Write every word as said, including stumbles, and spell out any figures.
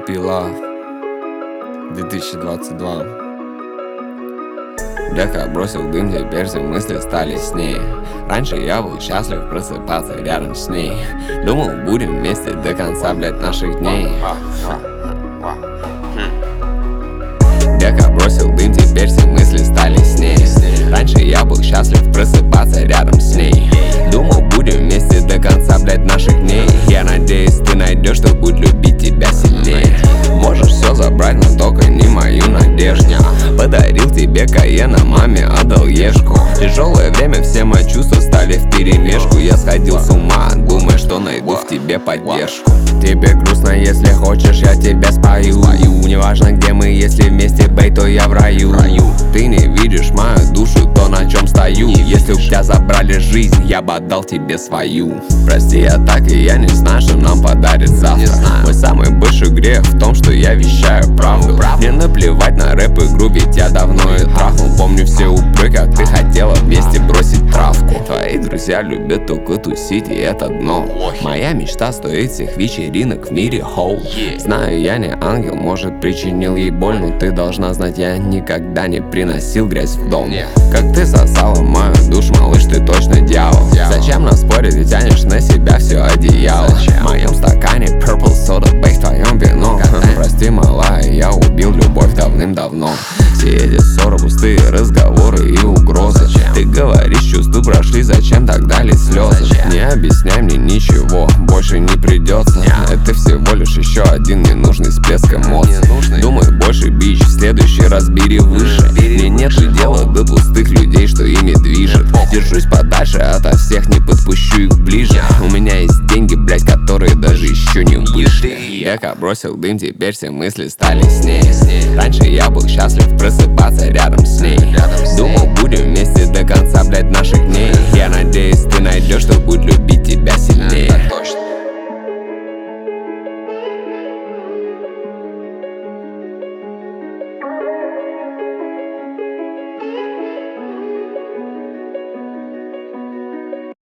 Happy Love две тысячи двадцать два. Дека бросил дым, теперь все мысли стали с ней. Раньше я был счастлив просыпаться рядом с ней. Думал, будем вместе до конца, блядь, наших дней. Дека бросил дым, теперь все мысли стали с ней. Раньше я был счастлив просыпаться рядом с ней. Думал, будем вместе до конца, блядь, наших дней. Я надеюсь, ты найдешь, кто будет любить тебя сильнее. Можешь все забрать, но только не мою надежду. Подарил тебе Каена, маме отдал Ешку. Тяжелое время, все мои чувства стали вперемешку. Я сходил с ума, думая, что найду в тебе поддержку. Тебе грустно, если хочешь, я тебя спою. Неважно где мы, если вместе, бей, то я в раю. Ты не видишь мою душу, то на чем стою. Если у тебя забрали жизнь, я бы отдал тебе свою. Прости, я так и я не знаю, что нам подарит завтра. Мой самый большой грех в том, что я вещаю правду. Мне наплевать на рэп-игру, ведь я давно и трахнул. Помню все упреки, как ты хотела вместе бросить травку. Твои друзья любят только тусить, и это дно. Моя мечта стоит всех вечеринок в мире, хоу. Знаю, я не ангел, может причинил ей боль, но ты должна знать, я никогда не приносил грязь в дом. Как ты сосала мою душу, малыш, ты точно дьявол. Зачем нас спорить, ты тянешь на себя все одеяло. В моем стакане purple soda, бей, в твоем вино. Прости, малая, я убил любовь давным-давно. Все эти ссоры, пустые разговоры и угрозы. Ты говоришь, чувства прошли, зачем тогда лить слезы? Не объясняй мне ничего, больше не придется. Это всего лишь еще один ненужный всплеск эмоций. Думай больше, бич, в следующий раз бери выше. Мне нет дела до пустых людей, что ими движет. Держусь подальше ото всех, не подпущу их ближе. У меня есть деньги, блять, которые даже еще не вышли. Дека бросил дым, теперь все мысли стали с ней. Раньше я был счастлив просыпаться рядом с ней. Думал, будем вместе до конца, блять, наших дней.